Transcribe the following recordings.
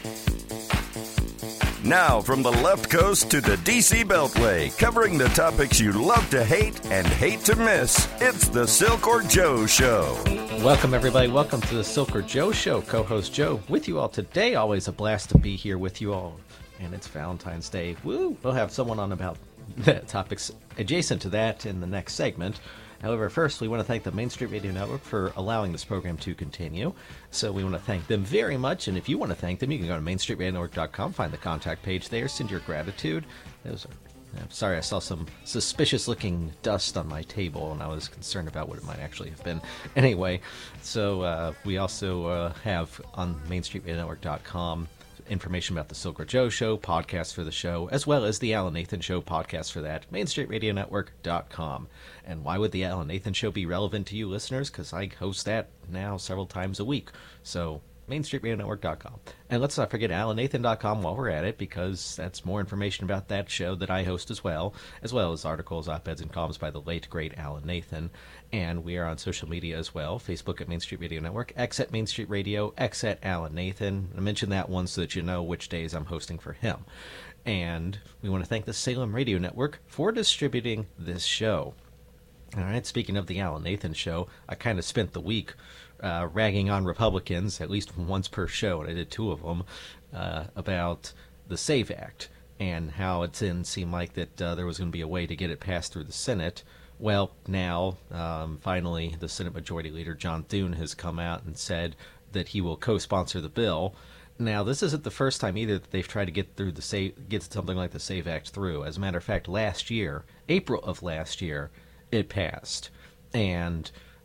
Now, from the left coast to the D.C. Beltway, covering the topics you love to hate and hate to miss, it's the Silk or Joe Show. Welcome, everybody. Welcome to the Silk or Joe Show. Co-host Joe with you all today. Always a blast to be here with you all. And it's Valentine's Day. Woo! We'll have someone on about topics adjacent to that in the next segment. However, first, we want to thank the Main Street Radio Network for allowing this program to continue. So we want to thank them very much. And if you want to thank them, you can go to mainstreetradionetwork.com, find the contact page there, send your gratitude. I'm sorry, I saw some suspicious-looking dust on my table, and I was concerned about what it might actually have been. Anyway, so we also have on mainstreetradionetwork.com information about the Silk or Joe Show, podcast for the show, as well as the Alan Nathan Show podcast for that, mainstreetradionetwork.com. And why would the Alan Nathan Show be relevant to you listeners? Because I host that now several times a week. So mainstreetradionetwork.com. And let's not forget alannathan.com while we're at it, because that's more information about that show that I host as well as articles, op-eds, and columns by the late, great Alan Nathan. And we are on social media as well, Facebook at Main Street Radio Network, X at Main Street Radio, X at Alan Nathan. I mentioned that one so that you know which days I'm hosting for him. And we want to thank the Salem Radio Network for distributing this show. All right, speaking of the Alan Nathan Show, I kind of spent the week ragging on Republicans, at least once per show, and I did two of them, about the SAVE Act and how it didn't seem like that there was going to be a way to get it passed through the Senate. Well, now, finally, the Senate Majority Leader John Thune has come out and said that he will co-sponsor the bill. Now, this isn't the first time either that they've tried to get something like the SAVE Act through. As a matter of fact, last year, April of last year, it passed, and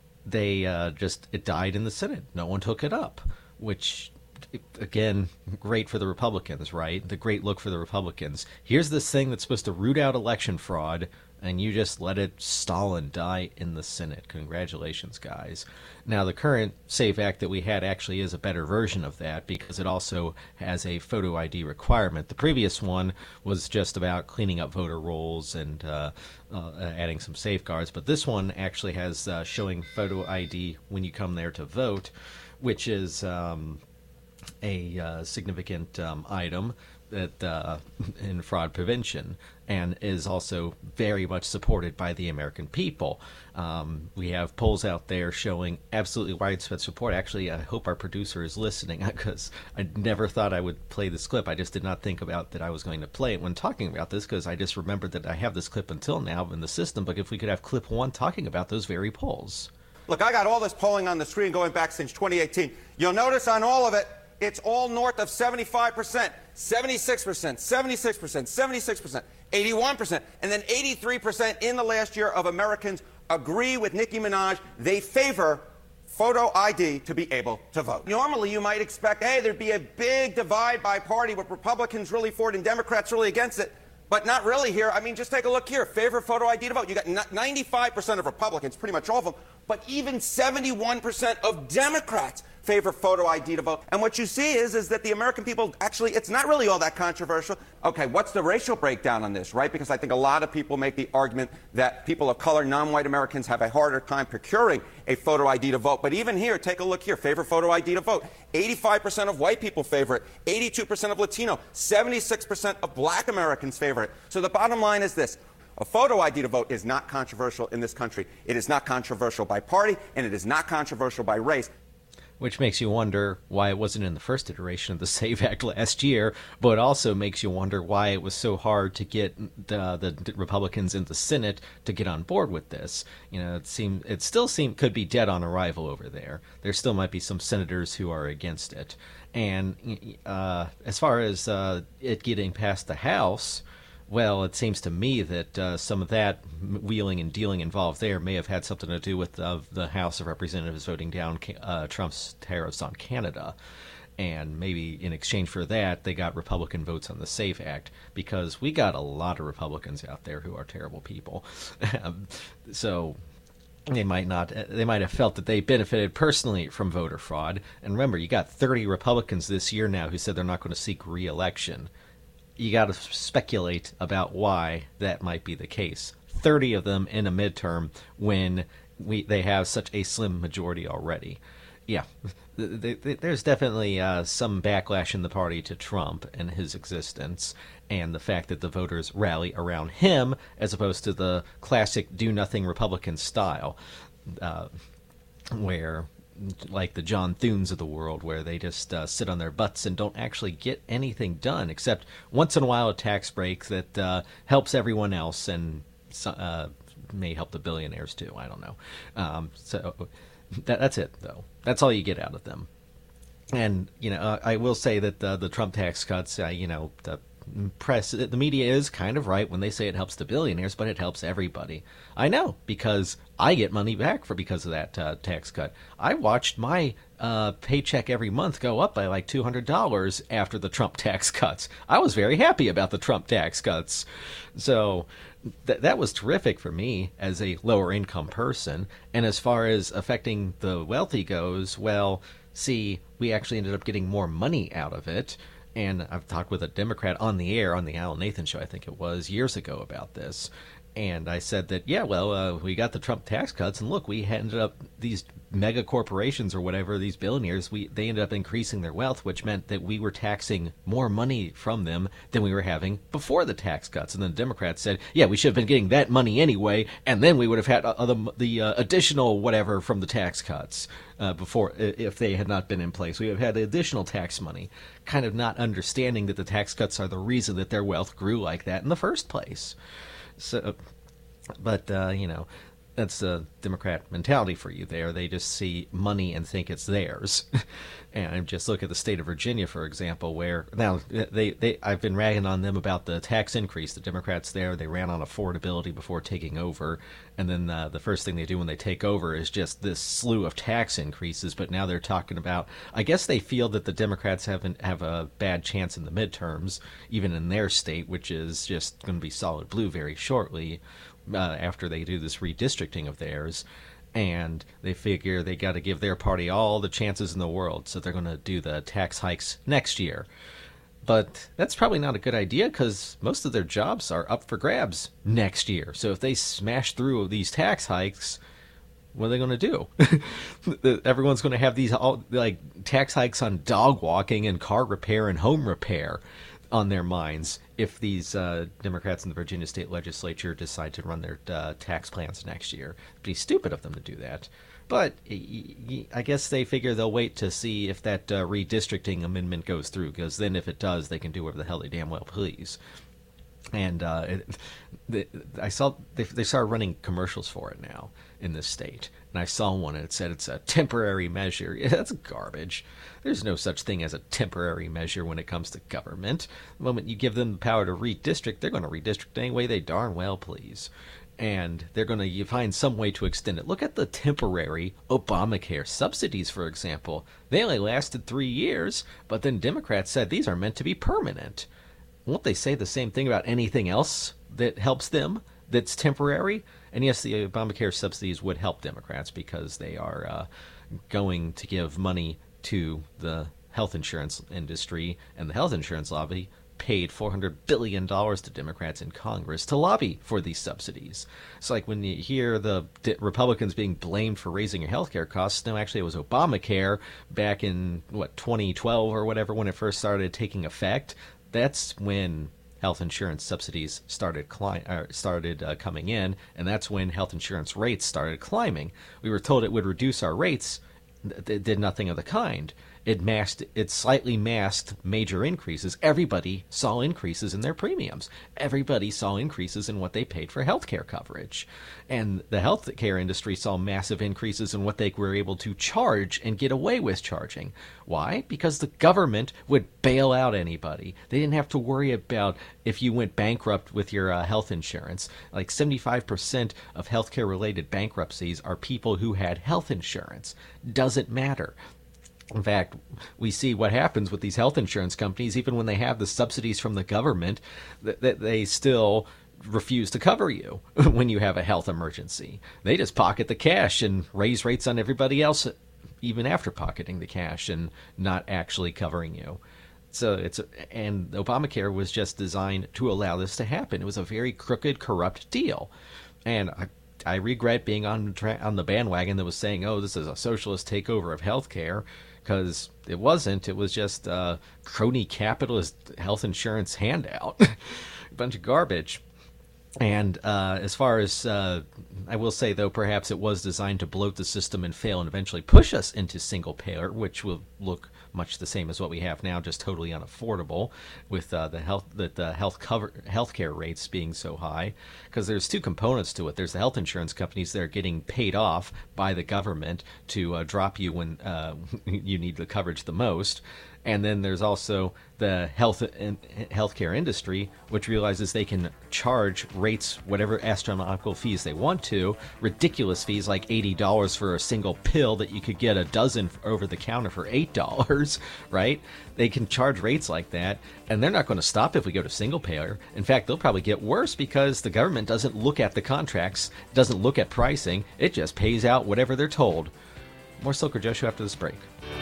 it died in the Senate. No one took it up, which, again, great for the Republicans, right? The great look for the Republicans. Here's this thing that's supposed to root out election fraud, and you just let it stall and die in the Senate. Congratulations, guys. Now, the current SAVE Act that we had actually is a better version of that, because it also has a photo ID requirement. The previous one was just about cleaning up voter rolls and adding some safeguards, but this one actually has showing photo ID when you come there to vote, which is a significant item that in fraud prevention, and is also very much supported by the American people. We have polls out there showing absolutely widespread support. Actually, I hope our producer is listening, because I never thought I would play this clip. I just did not think about that I was going to play it when talking about this, because I just remembered that I have this clip until now in the system. But if we could have clip one talking about those very polls. Look, I got all this polling on the screen going back since 2018. You'll notice on all of it, it's all north of 75%, 76%, 76%, 76%, 81%, and then 83% in the last year of Americans agree with Nicki Minaj. They favor photo ID to be able to vote. Normally, you might expect, hey, there'd be a big divide by party with Republicans really for it and Democrats really against it. But not really here. I mean, just take a look here. Favor photo ID to vote. You got 95% of Republicans, pretty much all of them, but even 71% of Democrats favor photo ID to vote. And what you see is that the American people, actually, it's not really all that controversial. Okay, what's the racial breakdown on this, right? Because I think a lot of people make the argument that people of color, non-white Americans, have a harder time procuring a photo ID to vote. But even here, take a look here. Favor photo ID to vote. 85% of white people favor it. 82% of Latino. 76% of black Americans favor it. So the bottom line is this. A photo ID to vote is not controversial in this country. It is not controversial by party, and it is not controversial by race. Which makes you wonder why it wasn't in the first iteration of the SAVE Act last year, but it also makes you wonder why it was so hard to get the Republicans in the Senate to get on board with this. You know, it still could be dead on arrival over there. There still might be some senators who are against it. And as far as it getting past the House, well, it seems to me that some of that wheeling and dealing involved there may have had something to do with the House of Representatives voting down Trump's tariffs on Canada. And maybe in exchange for that, they got Republican votes on the SAFE Act, because we got a lot of Republicans out there who are terrible people. So they might have felt that they benefited personally from voter fraud. And remember, you got 30 Republicans this year now who said they're not going to seek re-election. You got to speculate about why that might be the case. 30 of them in a midterm when they have such a slim majority already. Yeah, there's definitely some backlash in the party to Trump and his existence, and the fact that the voters rally around him as opposed to the classic do-nothing Republican style, where, like the John Thunes of the world, where they just sit on their butts and don't actually get anything done, except once in a while a tax break that helps everyone else and may help the billionaires too. I don't know. That's it, though. That's all you get out of them. And, I will say that the Trump tax cuts, the press, the media is kind of right when they say it helps the billionaires, but it helps everybody. I know, because I get money back because of that tax cut. I watched my paycheck every month go up by like $200 after the Trump tax cuts. I was very happy about the Trump tax cuts. So that was terrific for me as a lower income person. And as far as affecting the wealthy goes, well, see, we actually ended up getting more money out of it. And I've talked with a Democrat on the air, on the Alan Nathan show, I think it was, years ago about this. And I said that, we got the Trump tax cuts, and look, we ended up, these mega corporations or whatever, these billionaires, they ended up increasing their wealth, which meant that we were taxing more money from them than we were having before the tax cuts. And then the Democrats said, we should have been getting that money anyway, and then we would have had the additional whatever from the tax cuts before, if they had not been in place. We would have had the additional tax money, kind of not understanding that the tax cuts are the reason that their wealth grew like that in the first place. So, but, that's the Democrat mentality for you there. They just see money and think it's theirs. And just look at the state of Virginia, for example, where now I've been ragging on them about the tax increase. The Democrats there, they ran on affordability before taking over. And then the first thing they do when they take over is just this slew of tax increases. But now they're talking about, I guess they feel that the Democrats have a bad chance in the midterms, even in their state, which is just going to be solid blue very shortly. After they do this redistricting of theirs, and they figure they got to give their party all the chances in the world, so they're going to do the tax hikes next year. But that's probably not a good idea, because most of their jobs are up for grabs next year. So if they smash through these tax hikes, what are they going to do? Everyone's going to have these tax hikes on dog walking and car repair and home repair on their minds if these Democrats in the Virginia state legislature decide to run their tax plans next year. It'd be stupid of them to do that. But I guess they figure they'll wait to see if that redistricting amendment goes through, because then if it does, they can do whatever the hell they damn well please. And I saw they started running commercials for it now in this state. And I saw one and it said it's a temporary measure. Yeah, that's garbage. There's no such thing as a temporary measure when it comes to government. The moment you give them the power to redistrict, they're going to redistrict any way they darn well please. And they're going to find some way to extend it. Look at the temporary Obamacare subsidies, for example. They only lasted 3 years, but then Democrats said these are meant to be permanent. Won't they say the same thing about anything else that helps them that's temporary? And yes, the Obamacare subsidies would help Democrats because they are going to give money to the health insurance industry, and the health insurance lobby paid $400 billion to Democrats in Congress to lobby for these subsidies. It's like when you hear the Republicans being blamed for raising your health care costs. No, actually, it was Obamacare back in, 2012 or whatever, when it first started taking effect. That's when health insurance subsidies started coming in, and that's when health insurance rates started climbing. We were told it would reduce our rates. It did nothing of the kind. It slightly masked major increases. Everybody saw increases in their premiums. Everybody saw increases in what they paid for health care coverage. And the health care industry saw massive increases in what they were able to charge and get away with charging. Why? Because the government would bail out anybody. They didn't have to worry about if you went bankrupt with your health insurance. Like 75% of healthcare related bankruptcies are people who had health insurance. Doesn't matter. In fact, we see what happens with these health insurance companies, even when they have the subsidies from the government, that they still refuse to cover you when you have a health emergency. They just pocket the cash and raise rates on everybody else, even after pocketing the cash and not actually covering you. So and Obamacare was just designed to allow this to happen. It was a very crooked, corrupt deal. And I regret being on the bandwagon that was saying, oh, this is a socialist takeover of healthcare, because it wasn't. It was just crony capitalist health insurance handout. A bunch of garbage. And as far as, I will say, though, perhaps it was designed to bloat the system and fail and eventually push us into single payer, which will look much the same as what we have now, just totally unaffordable with the healthcare rates being so high. Because there's two components to it. There's the health insurance companies that are getting paid off by the government to drop you when you need the coverage the most. And then there's also the healthcare industry, which realizes they can charge rates, whatever astronomical fees they want to, ridiculous fees like $80 for a single pill that you could get a dozen over the counter for $8, right? They can charge rates like that, and they're not going to stop if we go to single payer. In fact, they'll probably get worse because the government doesn't look at the contracts, doesn't look at pricing. It just pays out whatever they're told. More Silk or Joe Show after this break.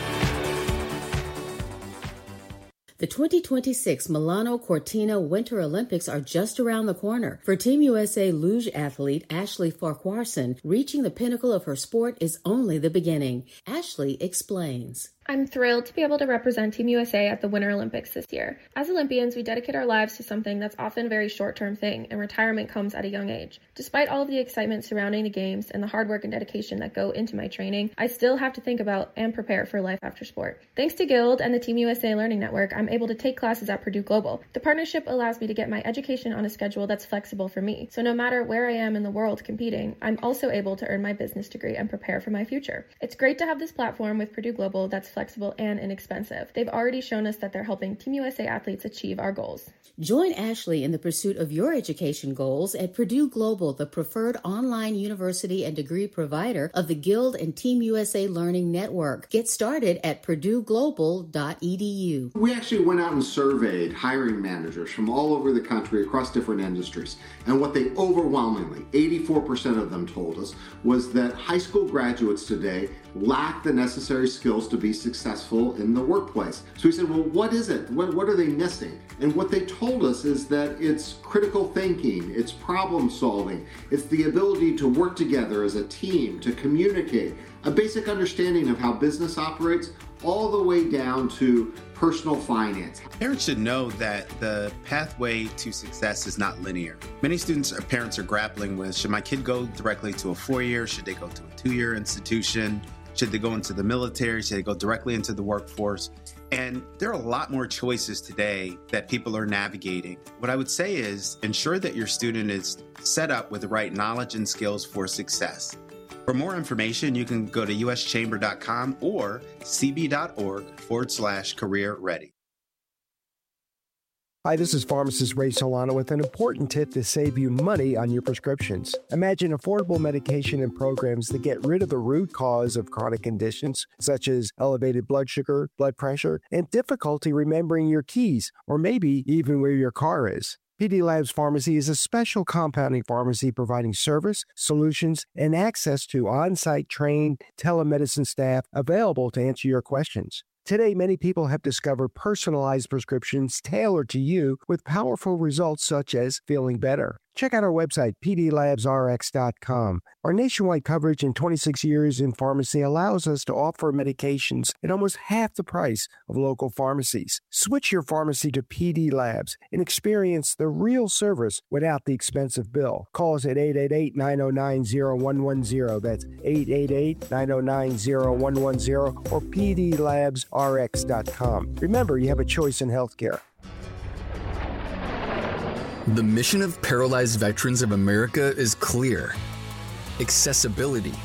The 2026 Milano Cortina Winter Olympics are just around the corner. For Team USA luge athlete Ashley Farquharson, reaching the pinnacle of her sport is only the beginning. Ashley explains. I'm thrilled to be able to represent Team USA at the Winter Olympics this year. As Olympians, we dedicate our lives to something that's often a very short-term thing, and retirement comes at a young age. Despite all of the excitement surrounding the games and the hard work and dedication that go into my training, I still have to think about and prepare for life after sport. Thanks to Guild and the Team USA Learning Network, I'm able to take classes at Purdue Global. The partnership allows me to get my education on a schedule that's flexible for me. So no matter where I am in the world competing, I'm also able to earn my business degree and prepare for my future. It's great to have this platform with Purdue Global that's flexible and inexpensive. They've already shown us that they're helping Team USA athletes achieve our goals. Join Ashley in the pursuit of your education goals at Purdue Global, the preferred online university and degree provider of the Guild and Team USA Learning Network. Get started at purdueglobal.edu. We actually went out and surveyed hiring managers from all over the country across different industries. And what they overwhelmingly, 84% of them told us, was that high school graduates today lack the necessary skills to be successful in the workplace. So we said, well, what is it? What are they missing? And what they told us is that it's critical thinking, it's problem solving, it's the ability to work together as a team, to communicate, a basic understanding of how business operates, all the way down to personal finance. Parents should know that the pathway to success is not linear. Many students or parents are grappling with, should my kid go directly to a 4-year? Should they go to a 2-year institution? Should they go into the military? Should they go directly into the workforce? And there are a lot more choices today that people are navigating. What I would say is ensure that your student is set up with the right knowledge and skills for success. For more information, you can go to uschamber.com or cb.org/career ready. Hi, this is pharmacist Ray Solano with an important tip to save you money on your prescriptions. Imagine affordable medication and programs that get rid of the root cause of chronic conditions, such as elevated blood sugar, blood pressure, and difficulty remembering your keys, or maybe even where your car is. PD Labs Pharmacy is a special compounding pharmacy providing service, solutions, and access to on-site trained telemedicine staff available to answer your questions. Today, many people have discovered personalized prescriptions tailored to you with powerful results such as feeling better. Check out our website, pdlabsrx.com. Our nationwide coverage and 26 years in pharmacy allows us to offer medications at almost half the price of local pharmacies. Switch your pharmacy to PD Labs and experience the real service without the expensive bill. Call us at 888-909-0110. That's 888-909-0110 or pdlabsrx.com. Remember, you have a choice in healthcare. The mission of Paralyzed Veterans of America is clear: accessibility.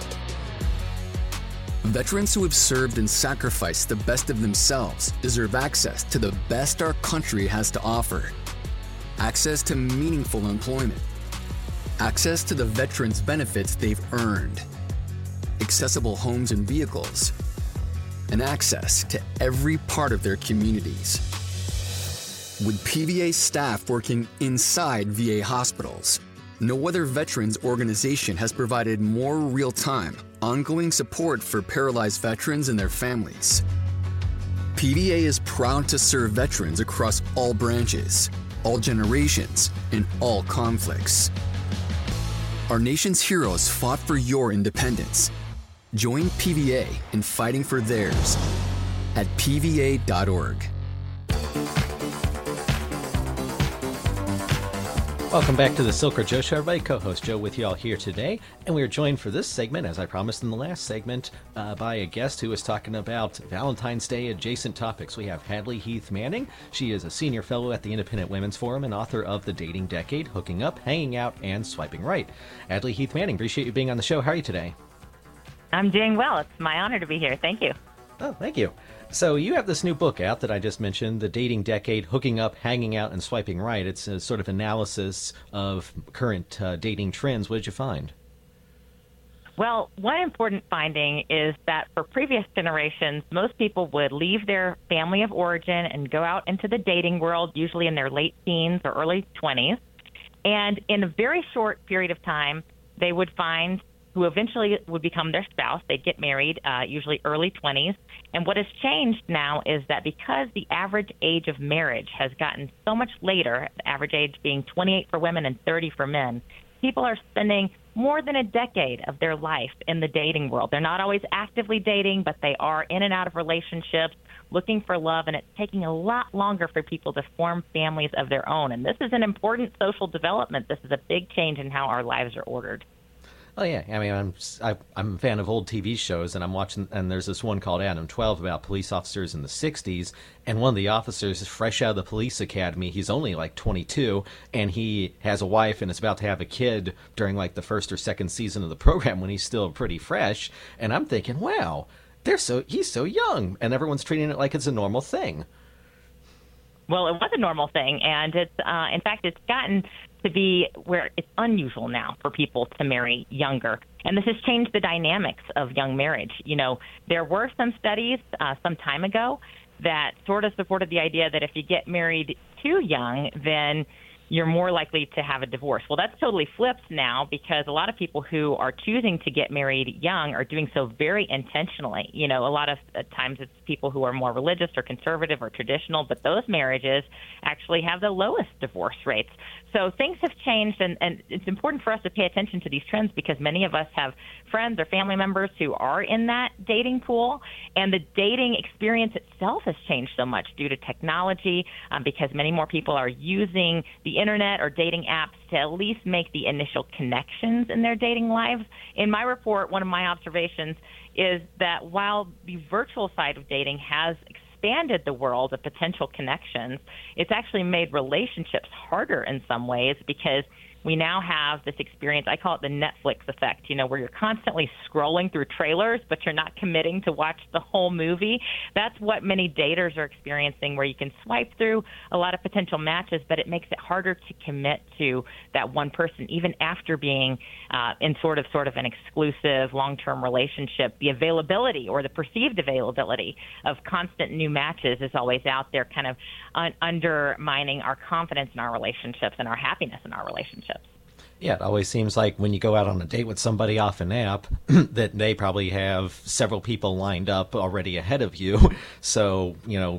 Veterans who have served and sacrificed the best of themselves deserve access to the best our country has to offer. Access to meaningful employment. Access to the veterans' benefits they've earned. Accessible homes and vehicles. And access to every part of their communities. With PVA staff working inside VA hospitals, no other veterans organization has provided more real-time, ongoing support for paralyzed veterans and their families. PVA is proud to serve veterans across all branches, all generations, and all conflicts. Our nation's heroes fought for your independence. Join PVA in fighting for theirs at PVA.org. Welcome back to the Silk Joe Show, everybody. Co-host Joe with you all here today. And we are joined for this segment, as I promised in the last segment, by a guest who is talking about Valentine's Day adjacent topics. We have Hadley Heath Manning. She is a senior fellow at the Independent Women's Forum and author of The Dating Decade, Hooking Up, Hanging Out, and Swiping Right. Hadley Heath Manning, appreciate you being on the show. How are you today? I'm doing well. It's my honor to be here. Thank you. Oh, thank you. So you have this new book out that I just mentioned, The Dating Decade, Hooking Up, Hanging Out, and Swiping Right. It's a sort of analysis of current dating trends. What did you find? Well, one important finding is that for previous generations, most people would leave their family of origin and go out into the dating world, usually in their late teens or early 20s. And in a very short period of time, they would find who eventually would become their spouse. They'd get married, usually early 20s. And what has changed now is that because the average age of marriage has gotten so much later, the average age being 28 for women and 30 for men, people are spending more than a decade of their life in the dating world. They're not always actively dating, but they are in and out of relationships, looking for love, and it's taking a lot longer for people to form families of their own. And this is an important social development. This is a big change in how our lives are ordered. Oh yeah, I mean, I'm a fan of old TV shows, and I'm watching, and there's this one called Adam 12 about police officers in the 60s, and one of the officers is fresh out of the police academy. He's only like 22, and he has a wife and is about to have a kid during like the first or second season of the program when he's still pretty fresh. And I'm thinking, wow, he's so young, and everyone's treating it like it's a normal thing. Well, it was a normal thing, and it's in fact, it's gotten to be where it's unusual now for people to marry younger. And this has changed the dynamics of young marriage. You know, there were some studies some time ago that sort of supported the idea that if you get married too young, then you're more likely to have a divorce. Well, that's totally flipped now because a lot of people who are choosing to get married young are doing so very intentionally. You know, a lot of times it's people who are more religious or conservative or traditional, but those marriages actually have the lowest divorce rates. So things have changed, and it's important for us to pay attention to these trends because many of us have friends or family members who are in that dating pool, and the dating experience itself has changed so much due to technology because many more people are using the internet or dating apps to at least make the initial connections in their dating lives. In my report, one of my observations is that while the virtual side of dating has expanded the world of potential connections, it's actually made relationships harder in some ways because we now have this experience, I call it the Netflix effect, you know, where you're constantly scrolling through trailers, but you're not committing to watch the whole movie. That's what many daters are experiencing, where you can swipe through a lot of potential matches, but it makes it harder to commit to that one person, even after being in sort of an exclusive long-term relationship. The availability or the perceived availability of constant new matches is always out there, kind of undermining our confidence in our relationships and our happiness in our relationships. Yeah, it always seems like when you go out on a date with somebody off an app that they probably have several people lined up already ahead of you. So, you know,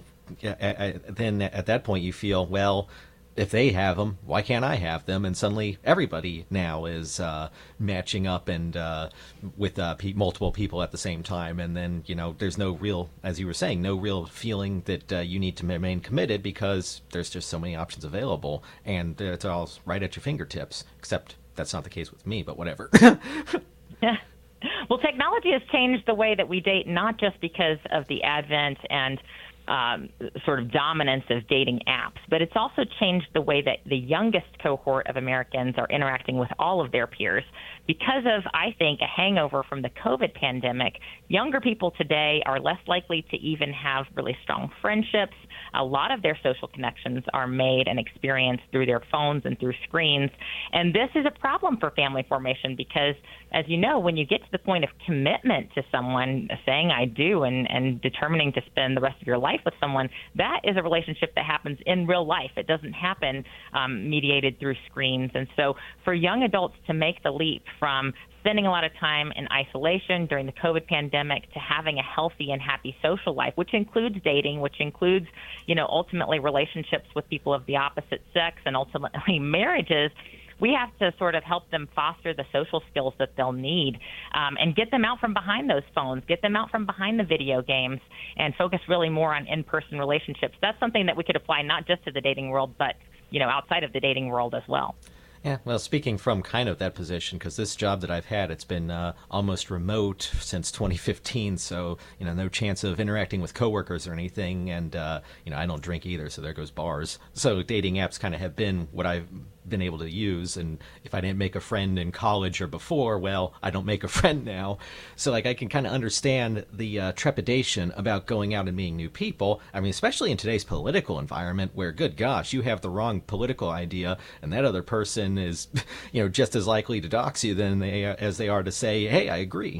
then at that point you feel, well, if they have them, why can't I have them? And suddenly everybody now is matching up and with multiple people at the same time. And then, you know, there's no real, as you were saying, no real feeling that you need to remain committed because there's just so many options available. And it's all right at your fingertips, except that's not the case with me, but whatever. Yeah. Well, technology has changed the way that we date, not just because of the advent and sort of dominance of dating apps, but it's also changed the way that the youngest cohort of Americans are interacting with all of their peers. Because of, I think, a hangover from the COVID pandemic, younger people today are less likely to even have really strong friendships. A lot of their social connections are made and experienced through their phones and through screens. And this is a problem for family formation because, as you know, when you get to the point of commitment to someone, saying I do and determining to spend the rest of your life with someone, that is a relationship that happens in real life. It doesn't happen mediated through screens. And so for young adults to make the leap from spending a lot of time in isolation during the COVID pandemic to having a healthy and happy social life, which includes dating, which includes, you know, ultimately relationships with people of the opposite sex and ultimately marriages, we have to sort of help them foster the social skills that they'll need, and get them out from behind those phones, get them out from behind the video games, and focus really more on in-person relationships. That's something that we could apply not just to the dating world, but, outside of the dating world as well. Yeah, well, speaking from kind of that position, because this job that I've had, it's been almost remote since 2015, so, no chance of interacting with coworkers or anything, and, I don't drink either, so there goes bars. So dating apps kind of have been what I've been able to use, and if I didn't make a friend in college or before, well, I don't make a friend now. So, I can kind of understand the trepidation about going out and meeting new people. I mean, especially in today's political environment where, good gosh, you have the wrong political idea, and that other person is, just as likely to dox you as they are to say, hey, I agree.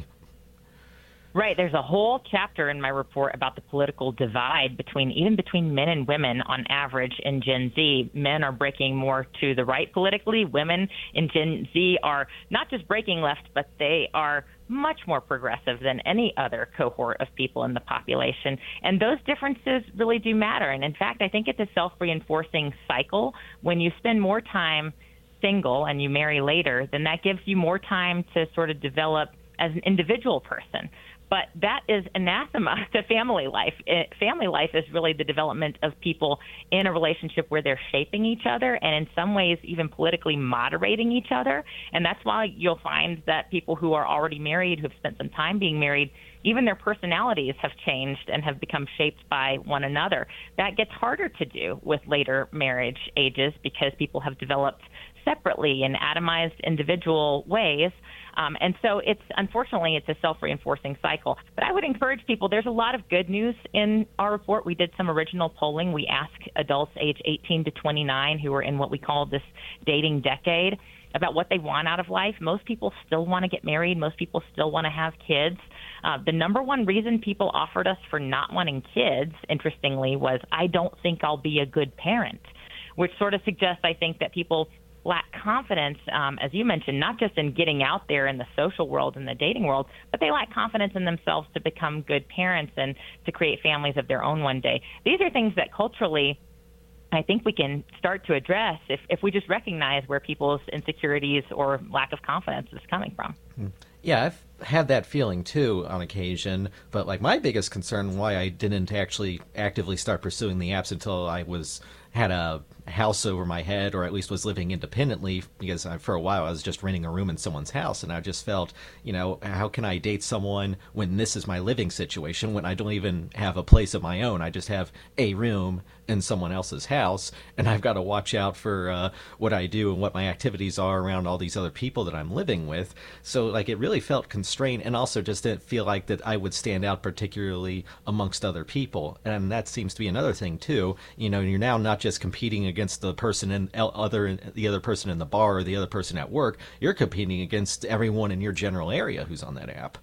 Right. There's a whole chapter in my report about the political divide between men and women on average in Gen Z. Men are breaking more to the right politically. Women in Gen Z are not just breaking left, but they are much more progressive than any other cohort of people in the population. And those differences really do matter. And in fact, I think it's a self-reinforcing cycle. When you spend more time single and you marry later, then that gives you more time to sort of develop as an individual person. But that is anathema to family life. Family life is really the development of people in a relationship where they're shaping each other and in some ways even politically moderating each other. And that's why you'll find that people who are already married, who've spent some time being married, even their personalities have changed and have become shaped by one another. That gets harder to do with later marriage ages because people have developed separately in atomized individual ways. And so unfortunately, it's a self-reinforcing cycle. But I would encourage people, there's a lot of good news in our report. We did some original polling. We asked adults age 18 to 29 who are in what we call this dating decade about what they want out of life. Most people still want to get married. Most people still want to have kids. The number one reason people offered us for not wanting kids, interestingly, was, I don't think I'll be a good parent, which sort of suggests, I think, that people lack confidence, as you mentioned, not just in getting out there in the social world and the dating world, but they lack confidence in themselves to become good parents and to create families of their own one day. These are things that culturally I think we can start to address if we just recognize where people's insecurities or lack of confidence is coming from. Yeah, I've had that feeling too on occasion, but my biggest concern why I didn't actually actively start pursuing the apps until I had a house over my head, or at least was living independently, because for a while I was just renting a room in someone's house, and I just felt, how can I date someone when this is my living situation, when I don't even have a place of my own? I just have a room in someone else's house, and I've got to watch out for what I do and what my activities are around all these other people that I'm living with. So it really felt constrained, and also just didn't feel like that I would stand out particularly amongst other people. And that seems to be another thing too. You're now not just competing against the person and the other person in the bar or the other person at work. You're competing against everyone in your general area who's on that app.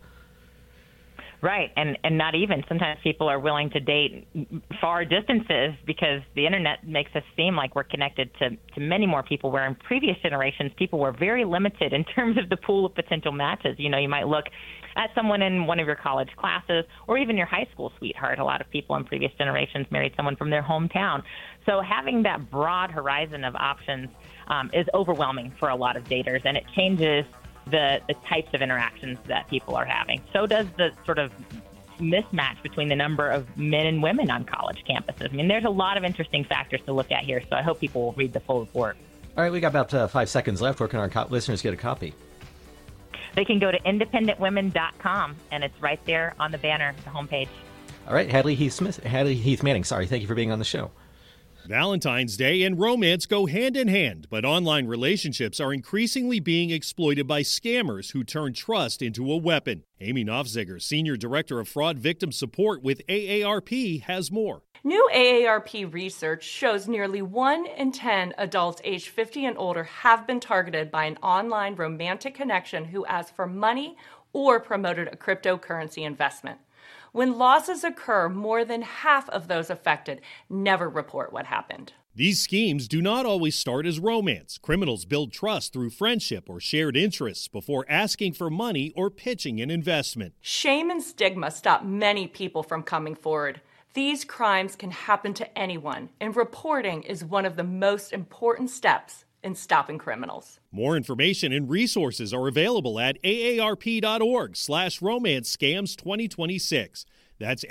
Right, and not even. Sometimes people are willing to date far distances because the internet makes us seem like we're connected to many more people, where in previous generations people were very limited in terms of the pool of potential matches. You might look at someone in one of your college classes or even your high school sweetheart. A lot of people in previous generations married someone from their hometown. So having that broad horizon of options is overwhelming for a lot of daters, and it changes the types of interactions that people are having. So does the sort of mismatch between the number of men and women on college campuses. I mean, there's a lot of interesting factors to look at here, so I hope people will read the full report. All right, we got about 5 seconds left. Where can our listeners get a copy? They can go to independentwomen.com, and it's right there on the banner, the homepage. All right, Hadley Heath Manning, thank you for being on the show. Valentine's Day and romance go hand in hand, but online relationships are increasingly being exploited by scammers who turn trust into a weapon. Amy Nofziger, Senior Director of Fraud Victim Support with AARP, has more. New AARP research shows nearly 1 in 10 adults aged 50 and older have been targeted by an online romantic connection who asked for money or promoted a cryptocurrency investment. When losses occur, more than half of those affected never report what happened. These schemes do not always start as romance. Criminals build trust through friendship or shared interests before asking for money or pitching an investment. Shame and stigma stop many people from coming forward. These crimes can happen to anyone, and reporting is one of the most important steps in stopping criminals. More information and resources are available at aarp.org/romancescams2026. That's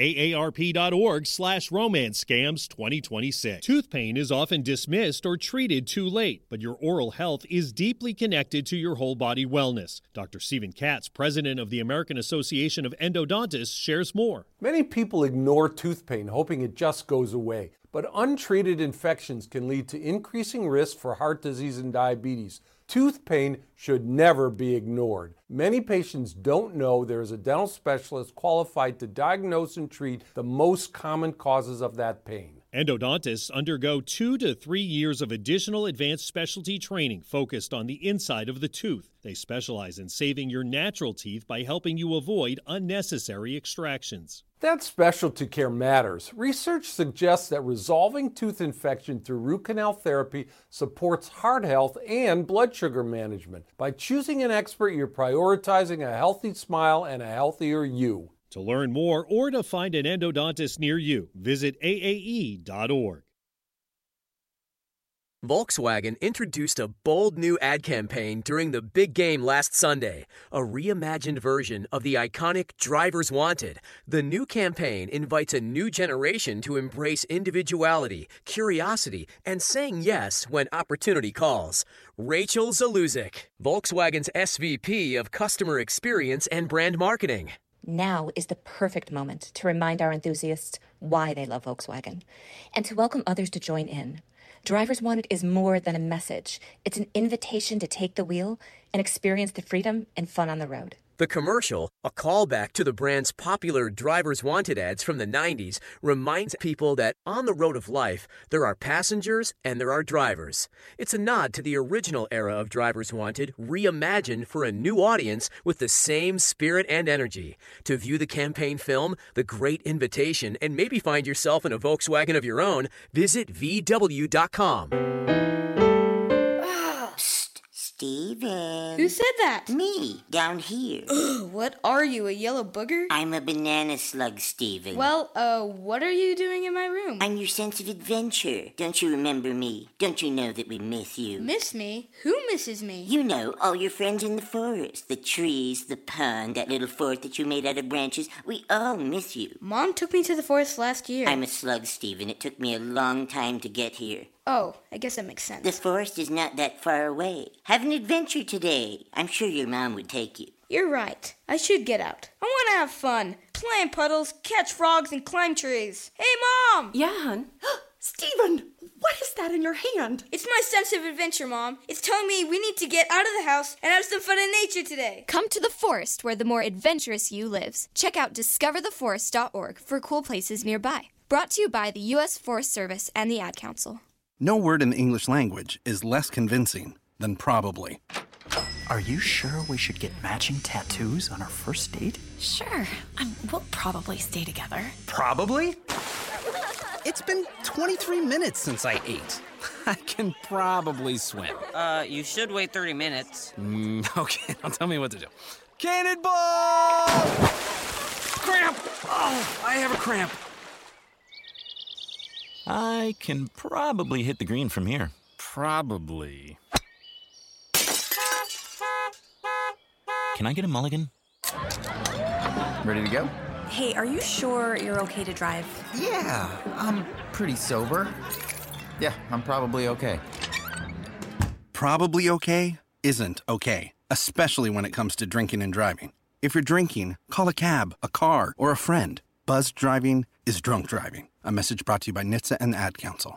aarp.org/romancescams2026. Tooth pain is often dismissed or treated too late, but your oral health is deeply connected to your whole body wellness. Dr. Stephen Katz, president of the American Association of Endodontists, shares more. Many people ignore tooth pain, hoping it just goes away. But untreated infections can lead to increasing risk for heart disease and diabetes. Tooth pain should never be ignored. Many patients don't know there is a dental specialist qualified to diagnose and treat the most common causes of that pain. Endodontists undergo 2 to 3 years of additional advanced specialty training focused on the inside of the tooth. They specialize in saving your natural teeth by helping you avoid unnecessary extractions. That specialty care matters. Research suggests that resolving tooth infection through root canal therapy supports heart health and blood sugar management. By choosing an expert, you're prioritizing a healthy smile and a healthier you. To learn more or to find an endodontist near you, visit AAE.org. Volkswagen introduced a bold new ad campaign during the big game last Sunday, a reimagined version of the iconic Drivers Wanted. The new campaign invites a new generation to embrace individuality, curiosity, and saying yes when opportunity calls. Rachel Zaluzik, Volkswagen's SVP of Customer Experience and Brand Marketing. Now is the perfect moment to remind our enthusiasts why they love Volkswagen and to welcome others to join in. Drivers Wanted is more than a message. It's an invitation to take the wheel and experience the freedom and fun on the road. The commercial, a callback to the brand's popular Drivers Wanted ads from the 90s, reminds people that on the road of life, there are passengers and there are drivers. It's a nod to the original era of Drivers Wanted, reimagined for a new audience with the same spirit and energy. To view the campaign film, The Great Invitation, and maybe find yourself in a Volkswagen of your own, visit VW.com. Steven. Who said that? Me, down here. What are you, a yellow booger? I'm a banana slug, Steven. Well, what are you doing in my room? I'm your sense of adventure. Don't you remember me? Don't you know that we miss you? Miss me? Who misses me? You know, all your friends in the forest. The trees, the pond, that little fort that you made out of branches. We all miss you. Mom took me to the forest last year. I'm a slug, Steven. It took me a long time to get here. Oh, I guess that makes sense. The forest is not that far away. Have an adventure today. I'm sure your mom would take you. You're right. I should get out. I want to have fun. Play in puddles, catch frogs, and climb trees. Hey, Mom! Yeah, hon? Steven, what is that in your hand? It's my sense of adventure, Mom. It's telling me we need to get out of the house and have some fun in nature today. Come to the forest where the more adventurous you lives. Check out discovertheforest.org for cool places nearby. Brought to you by the U.S. Forest Service and the Ad Council. No word in the English language is less convincing than probably. Are you sure we should get matching tattoos on our first date? Sure. We'll probably stay together. Probably? It's been 23 minutes since I ate. I can probably swim. You should wait 30 minutes. Okay, now tell me what to do. Cannonball! Cramp! Oh, I have a cramp. I can probably hit the green from here. Probably. Can I get a mulligan? Ready to go? Hey, are you sure you're okay to drive? Yeah, I'm pretty sober. Yeah, I'm probably okay. Probably okay isn't okay, especially when it comes to drinking and driving. If you're drinking, call a cab, a car, or a friend. Buzzed driving is drunk driving. A message brought to you by NHTSA and the Ad Council.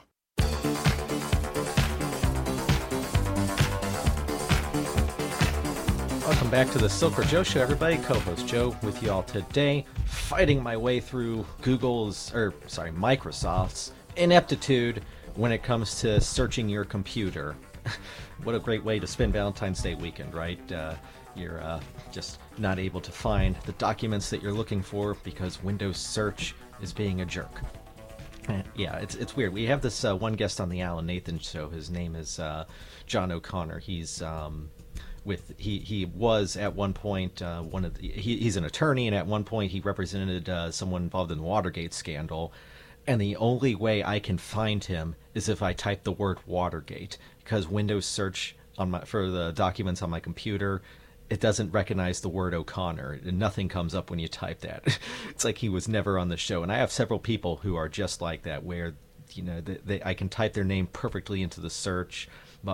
Welcome back to the Silkworth Joe Show, everybody. Co-host Joe with you all today, fighting my way through Microsoft's ineptitude when it comes to searching your computer. What a great way to spend Valentine's Day weekend, right? You're just not able to find the documents that you're looking for because Windows Search is being a jerk. Yeah, it's weird. We have this one guest on the Alan Nathan Show. His name is John O'Connor. He's he was at one point he's an attorney, and at one point he represented someone involved in the Watergate scandal. And the only way I can find him is if I type the word Watergate, because Windows search for the documents on my computer, it doesn't recognize the word O'Connor, and nothing comes up when you type that. It's like he was never on the show. And I have several people who are just like that, where I can type their name perfectly into the search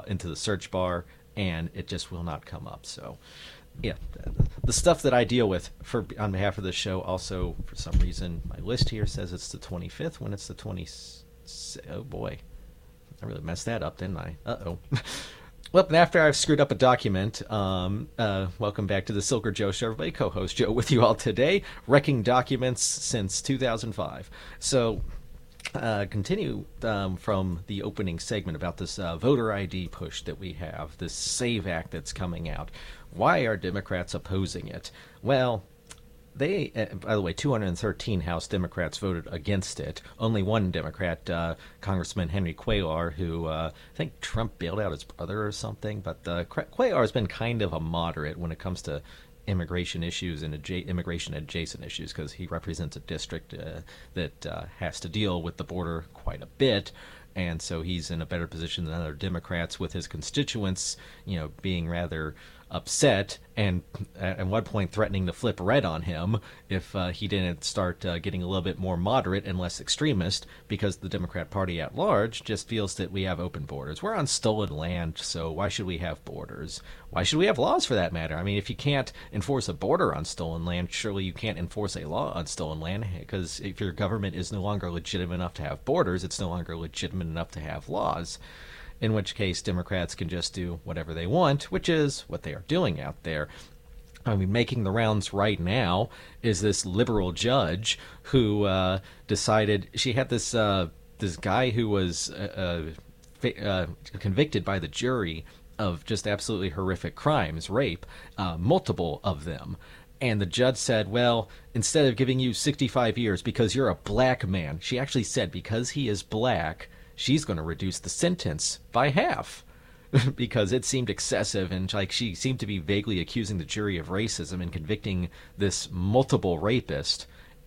bar, and it just will not come up. So, yeah, the stuff that I deal with on behalf of the show. Also, for some reason, my list here says it's the 25th when it's the 20th. Oh boy, I really messed that up, didn't I? Uh-oh. Well, after I've screwed up a document, welcome back to the Silker Joe Show. Everybody, co-host Joe with you all today, wrecking documents since 2005. So, continue from the opening segment about this voter ID push that we have, this SAVE Act that's coming out. Why are Democrats opposing it? Well, they, by the way, 213 House Democrats voted against it. Only one Democrat, Congressman Henry Cuellar, who I think Trump bailed out his brother or something. But Cuellar has been kind of a moderate when it comes to immigration issues and immigration adjacent issues, because he represents a district that has to deal with the border quite a bit. And so he's in a better position than other Democrats, with his constituents, being rather upset and at one point threatening to flip red on him if he didn't start getting a little bit more moderate and less extremist, because the Democrat Party at large just feels that we have open borders. We're on stolen land, so why should we have borders? Why should we have laws for that matter? I mean, if you can't enforce a border on stolen land, surely you can't enforce a law on stolen land, because if your government is no longer legitimate enough to have borders, it's no longer legitimate enough to have laws. In which case, Democrats can just do whatever they want, which is what they are doing out there. I mean, making the rounds right now is this liberal judge who decided she had this guy who was convicted by the jury of just absolutely horrific crimes, rape, multiple of them. And the judge said, well, instead of giving you 65 years because you're a black man, she actually said because he is black, she's going to reduce the sentence by half because it seemed excessive. And she seemed to be vaguely accusing the jury of racism and convicting this multiple rapist.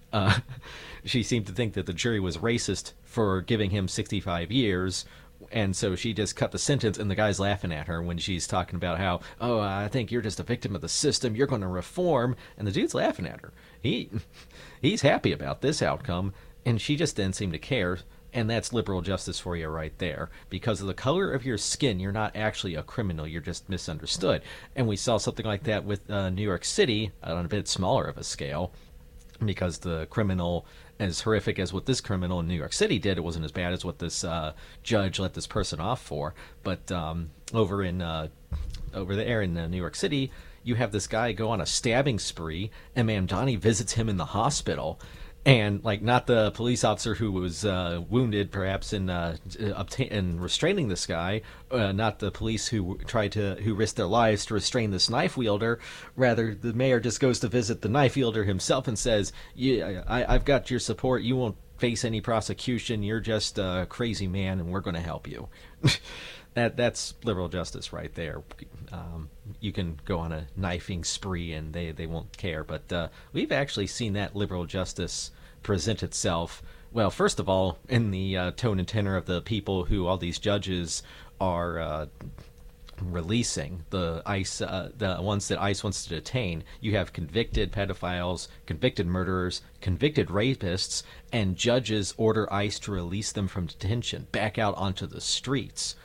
She seemed to think that the jury was racist for giving him 65 years. And so she just cut the sentence, and the guy's laughing at her when she's talking about how, I think you're just a victim of the system. You're going to reform. And the dude's laughing at her. He's happy about this outcome, and she just didn't seem to care. And that's liberal justice for you right there. Because of the color of your skin, you're not actually a criminal. You're just misunderstood. And we saw something like that with New York City on a bit smaller of a scale. Because the criminal, as horrific as what this criminal in New York City did, it wasn't as bad as what this judge let this person off for. But over there in New York City, you have this guy go on a stabbing spree, and Mamdani visits him in the hospital. And not the police officer who was wounded, perhaps in restraining this guy, not the police who risked their lives to restrain this knife wielder. Rather, the mayor just goes to visit the knife wielder himself and says, "Yeah, I've got your support. You won't face any prosecution. You're just a crazy man, and we're going to help you." That's liberal justice right there. You can go on a knifing spree and they won't care. But we've actually seen that liberal justice present itself, well, first of all, in the tone and tenor of the people who all these judges are releasing, the ones that ICE wants to detain. You have convicted pedophiles, convicted murderers, convicted rapists, and judges order ICE to release them from detention back out onto the streets.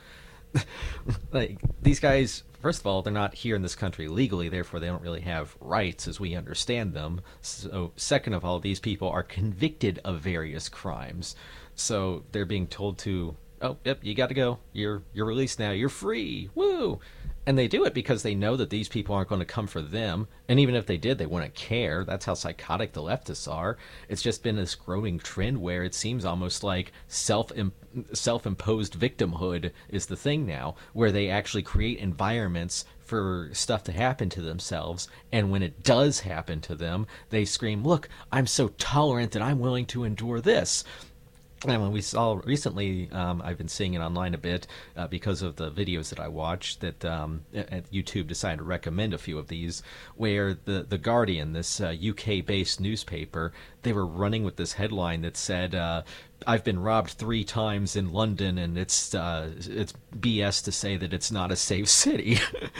These guys, first of all, they're not here in this country legally, therefore they don't really have rights as we understand them. So, second of all, these people are convicted of various crimes. So they're being told to, oh, yep, you got to go. You're released now. You're free. Woo! And they do it because they know that these people aren't going to come for them. And even if they did, they wouldn't care. That's how psychotic the leftists are. It's just been this growing trend where it seems almost like self-imposed victimhood is the thing now, where they actually create environments for stuff to happen to themselves. And when it does happen to them, they scream, "Look, I'm so tolerant that I'm willing to endure this." And when we saw recently, I've been seeing it online a bit because of the videos that I watch, that YouTube decided to recommend a few of these, where the Guardian, this UK-based newspaper, they were running with this headline that said, I've been robbed 3 times in London, and it's BS to say that it's not a safe city.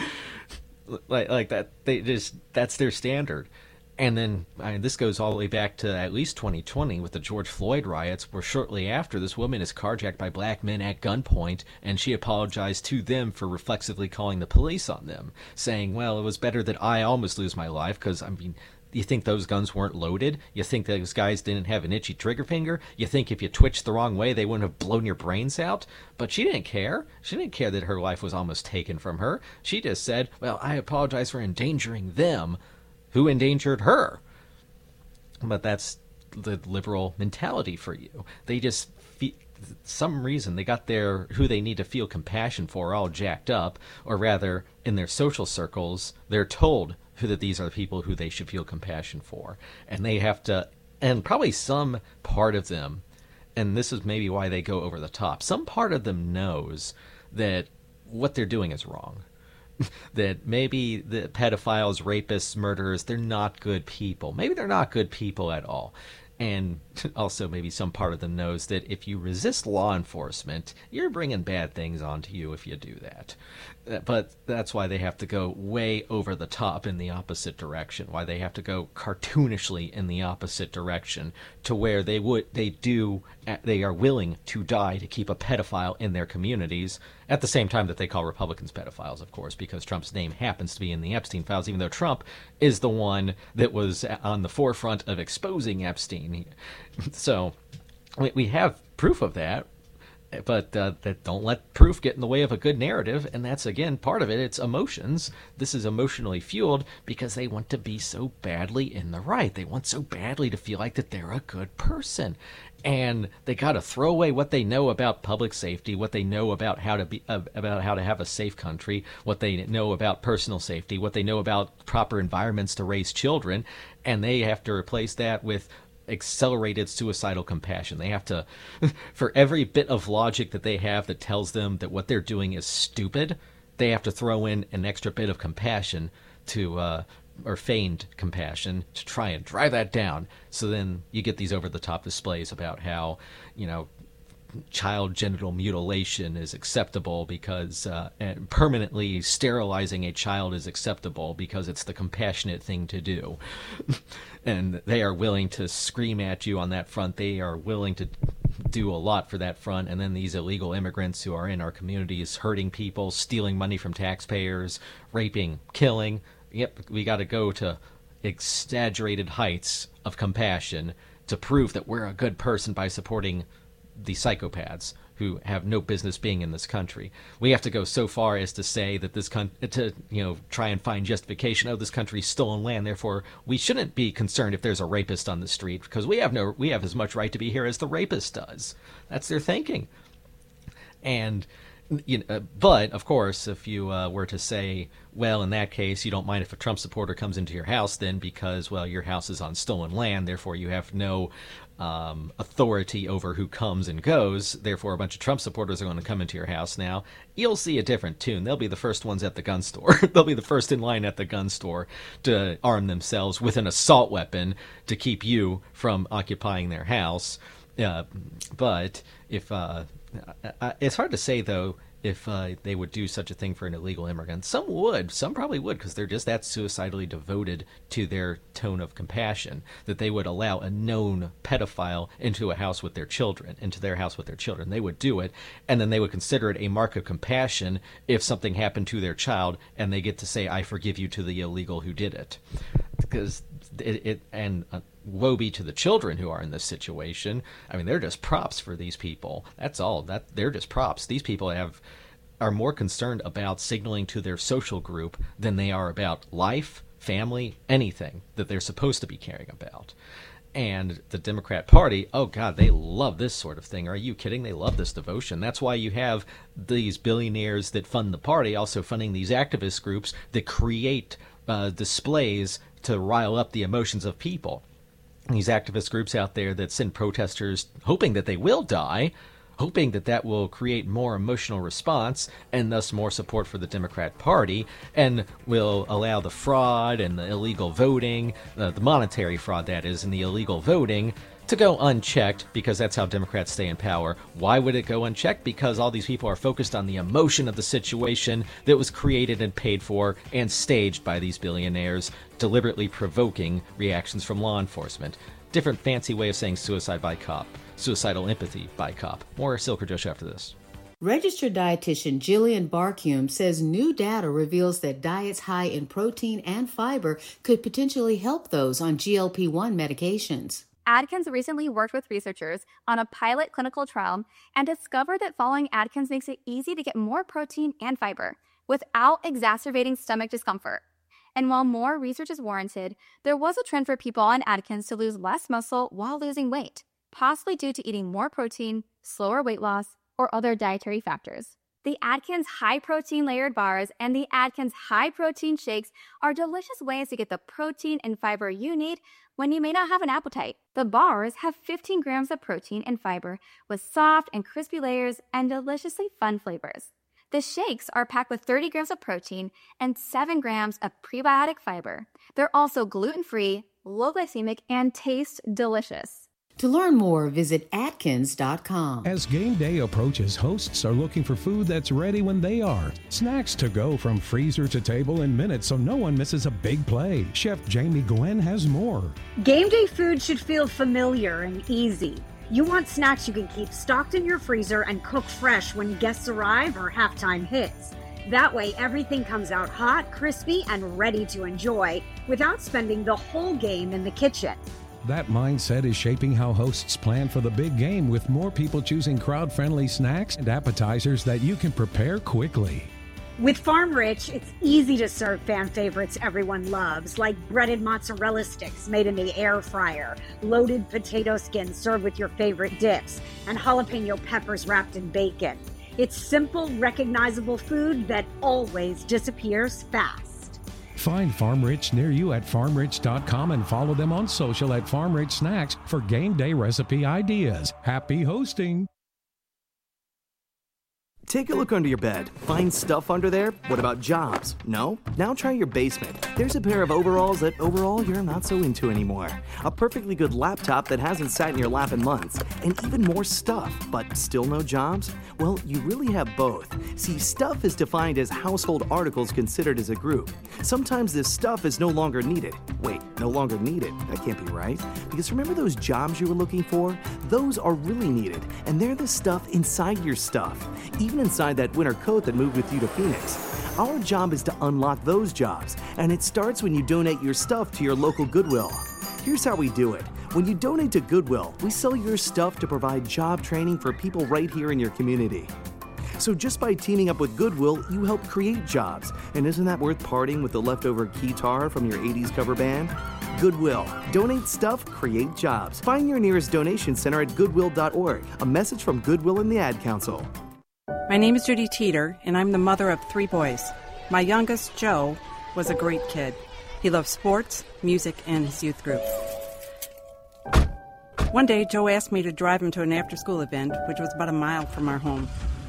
like that, that's their standard. And then this goes all the way back to at least 2020 with the George Floyd riots, where shortly after, this woman is carjacked by black men at gunpoint, and she apologized to them for reflexively calling the police on them, saying, well, it was better that I almost lose my life, because, you think those guns weren't loaded? You think those guys didn't have an itchy trigger finger? You think if you twitched the wrong way, they wouldn't have blown your brains out? But she didn't care. She didn't care that her life was almost taken from her. She just said, well, I apologize for endangering them. Who endangered her? But that's the liberal mentality for you. They just, some reason, they got their, who they need to feel compassion for all jacked up, or rather, in their social circles, they're told that these are the people who they should feel compassion for. And they have to, and probably some part of them, and this is maybe why they go over the top, some part of them knows that what they're doing is wrong. That maybe the pedophiles, rapists, murderers, they're not good people. Maybe they're not good people at all. And also maybe some part of them knows that if you resist law enforcement, you're bringing bad things onto you if you do that. But that's why they have to go way over the top in the opposite direction, why they have to go cartoonishly in the opposite direction, to where they are willing to die to keep a pedophile in their communities, at the same time that they call Republicans pedophiles, of course, because Trump's name happens to be in the Epstein files, even though Trump is the one that was on the forefront of exposing Epstein. So we have proof of that. But that don't let proof get in the way of a good narrative, and that's, again, part of it. It's emotions. This is emotionally fueled because they want to be so badly in the right. They want so badly to feel like that they're a good person. And they got to throw away what they know about public safety, what they know about how to have a safe country, what they know about personal safety, what they know about proper environments to raise children, and they have to replace that with accelerated suicidal compassion. They have to, for every bit of logic that they have that tells them that what they're doing is stupid, they have to throw in an extra bit of compassion to, or feigned compassion, to try and drive that down. So then you get these over-the-top displays about how, child genital mutilation is acceptable because and permanently sterilizing a child is acceptable because it's the compassionate thing to do. And they are willing to scream at you on that front. They are willing to do a lot for that front. And then these illegal immigrants who are in our communities hurting people, stealing money from taxpayers, raping, killing. Yep, we got to go to exaggerated heights of compassion to prove that we're a good person by supporting the psychopaths who have no business being in this country. We have to go so far as to say that this try and find justification. Oh, this country's stolen land, therefore we shouldn't be concerned if there's a rapist on the street because we have as much right to be here as the rapist does. That's their thinking. And but of course, if you were to say, well, in that case, you don't mind if a Trump supporter comes into your house then because, well, your house is on stolen land, therefore you have no authority over who comes and goes, therefore a bunch of Trump supporters are going to come into your house now, you'll see a different tune. They'll be the first ones at the gun store. They'll be the first in line at the gun store to arm themselves with an assault weapon to keep you from occupying their house. But if it's hard to say, though, if they would do such a thing for an illegal immigrant. Some would. Some probably would, because they're just that suicidally devoted to their tone of compassion that they would allow a known pedophile into their house with their children. They would do it, and then they would consider it a mark of compassion if something happened to their child, and they get to say, I forgive you to the illegal who did it. Because woe be to the children who are in this situation. I mean, they're just props for these people. That's all. They're just props. These people are more concerned about signaling to their social group than they are about life, family, anything that they're supposed to be caring about. And the Democrat Party, oh God, they love this sort of thing. Are you kidding? They love this devotion. That's why you have these billionaires that fund the party also funding these activist groups that create displays to rile up the emotions of people. these activist groups out there that send protesters hoping that they will die, hoping that that will create more emotional response and thus more support for the Democrat Party, and will allow the fraud and the illegal voting, the monetary fraud that is, and the illegal voting to go unchecked, because that's how Democrats stay in power. Why would it go unchecked? Because all these people are focused on the emotion of the situation that was created and paid for and staged by these billionaires, deliberately provoking reactions from law enforcement. Different fancy way of saying suicide by cop. Suicidal empathy by cop. More Silk or Joe Show after this. Registered dietitian Jillian Barkume says new data reveals that diets high in protein and fiber could potentially help those on GLP-1 medications. Atkins recently worked with researchers on a pilot clinical trial and discovered that following Atkins makes it easy to get more protein and fiber without exacerbating stomach discomfort. And while more research is warranted, there was a trend for people on Atkins to lose less muscle while losing weight, possibly due to eating more protein, slower weight loss, or other dietary factors. The Atkins high-protein layered bars and the Atkins high-protein shakes are delicious ways to get the protein and fiber you need when you may not have an appetite. The bars have 15 grams of protein and fiber with soft and crispy layers and deliciously fun flavors. The shakes are packed with 30 grams of protein and 7 grams of prebiotic fiber. They're also gluten-free, low glycemic, and taste delicious. To learn more, visit Atkins.com. As game day approaches, hosts are looking for food that's ready when they are. Snacks to go from freezer to table in minutes so no one misses a big play. Chef Jamie Gwen has more. Game day food should feel familiar and easy. You want snacks you can keep stocked in your freezer and cook fresh when guests arrive or halftime hits. That way, everything comes out hot, crispy, and ready to enjoy without spending the whole game in the kitchen. That mindset is shaping how hosts plan for the big game, with more people choosing crowd-friendly snacks and appetizers that you can prepare quickly. With Farm Rich, it's easy to serve fan favorites everyone loves, like breaded mozzarella sticks made in the air fryer, loaded potato skins served with your favorite dips, and jalapeno peppers wrapped in bacon. It's simple, recognizable food that always disappears fast. Find Farm Rich near you at farmrich.com and follow them on social at Farm Rich Snacks for game day recipe ideas. Happy hosting! Take a look under your bed. Find stuff under there? What about jobs? No? Now try your basement. There's a pair of overalls that overall you're not so into anymore. A perfectly good laptop that hasn't sat in your lap in months. And even more stuff, but still no jobs? Well, you really have both. See, stuff is defined as household articles considered as a group. Sometimes this stuff is no longer needed. Wait, no longer needed? That can't be right. Because remember those jobs you were looking for? Those are really needed. And they're the stuff inside your stuff. Even inside that winter coat that moved with you to Phoenix. Our job is to unlock those jobs, and it starts when you donate your stuff to your local Goodwill. Here's how we do it. When you donate to Goodwill, we sell your stuff to provide job training for people right here in your community. So just by teaming up with Goodwill, you help create jobs. And isn't that worth parting with the leftover guitar from your 80s cover band? Goodwill. Donate stuff, create jobs. Find your nearest donation center at goodwill.org. A message from Goodwill and the Ad Council. My name is Judy Teeter, and I'm the mother of 3 boys. My youngest, Joe, was a great kid. He loved sports, music, and his youth group. One day, Joe asked me to drive him to an after-school event, which was about a mile from our home.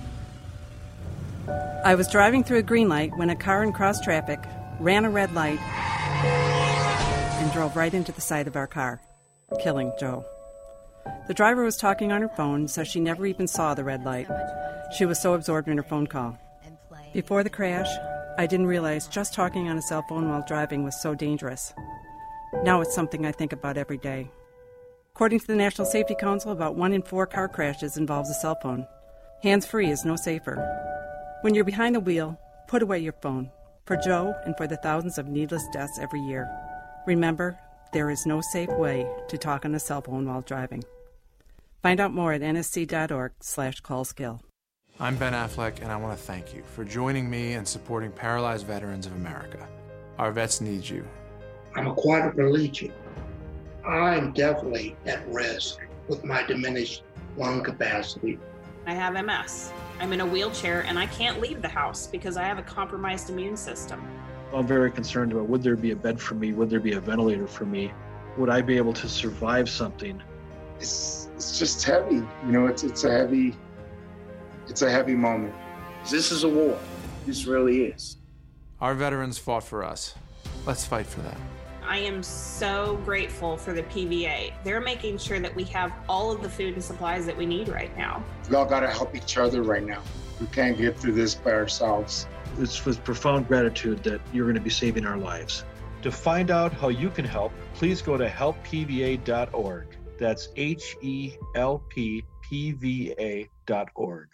I was driving through a green light when a car in cross traffic ran a red light and drove right into the side of our car, killing Joe. The driver was talking on her phone, so she never even saw the red light. She was so absorbed in her phone call. Before the crash, I didn't realize just talking on a cell phone while driving was so dangerous. Now it's something I think about every day. According to the National Safety Council, about 1 in 4 car crashes involves a cell phone. Hands-free is no safer. When you're behind the wheel, put away your phone. For Joe and for the thousands of needless deaths every year. Remember, there is no safe way to talk on a cell phone while driving. Find out more at nsc.org/callskill. I'm Ben Affleck, and I want to thank you for joining me in supporting Paralyzed Veterans of America. Our vets need you. I'm a quadriplegic. I'm definitely at risk with my diminished lung capacity. I have MS. I'm in a wheelchair, and I can't leave the house because I have a compromised immune system. I'm very concerned about would there be a bed for me, would there be a ventilator for me, would I be able to survive something? It's just heavy. You know, it's a heavy moment. This is a war. This really is. Our veterans fought for us. Let's fight for them. I am so grateful for the PVA. They're making sure that we have all of the food and supplies that we need right now. We all got to help each other right now. We can't get through this by ourselves. It's with profound gratitude that you're going to be saving our lives. To find out how you can help, please go to helppva.org. That's HELPPVA.org.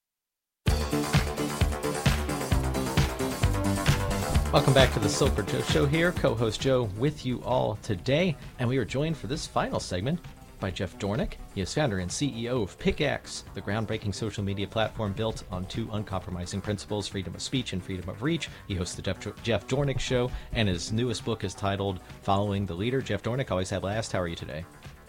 Welcome back to the Silver Joe Show here. Co-host Joe with you all today. And we are joined for this final segment by Jeff Dornik. He is founder and CEO of Pickaxe, the groundbreaking social media platform built on two uncompromising principles, freedom of speech and freedom of reach. He hosts the Jeff Dornik Show, and his newest book is titled Following the Leader. Jeff Dornik, always have last. How are you today?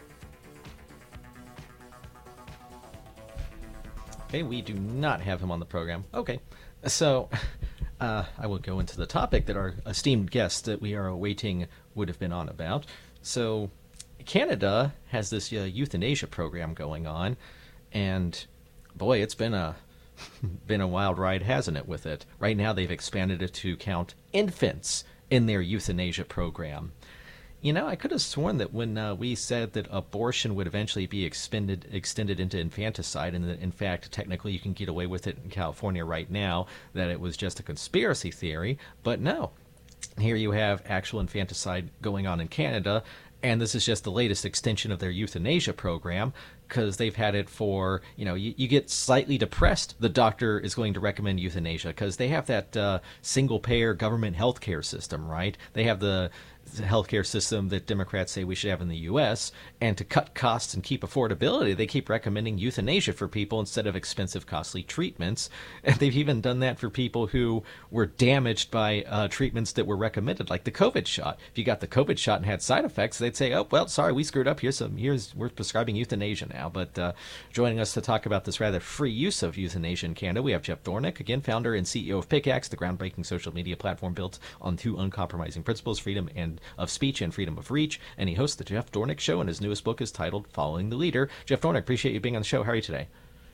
Okay, we do not have him on the program. Okay, so I will go into the topic that our esteemed guest that we are awaiting would have been on about. So Canada has this euthanasia program going on, and boy, it's been a wild ride, hasn't it, with it? Right now they've expanded it to count infants in their euthanasia program. You know, I could have sworn that when we said that abortion would eventually be extended into infanticide, and that, in fact, technically you can get away with it in California right now, that it was just a conspiracy theory. But no, here you have actual infanticide going on in Canada, and this is just the latest extension of their euthanasia program, because they've had it for, you get slightly depressed, the doctor is going to recommend euthanasia, because they have that single-payer government health care system, right? They have the healthcare system that Democrats say we should have in the U.S., and to cut costs and keep affordability, they keep recommending euthanasia for people instead of expensive, costly treatments. And they've even done that for people who were damaged by treatments that were recommended, like the COVID shot. If you got the COVID shot and had side effects, they'd say, oh, well, sorry, we screwed up. We're prescribing euthanasia now. But joining us to talk about this rather free use of euthanasia in Canada, we have Jeff Dornik, again, founder and CEO of Pickaxe, the groundbreaking social media platform built on two uncompromising principles, freedom of speech and freedom of reach, and he hosts the Jeff Dornik Show, and his newest book is titled Following the Leader. Jeff Dornik, appreciate you being on the show. How are you today?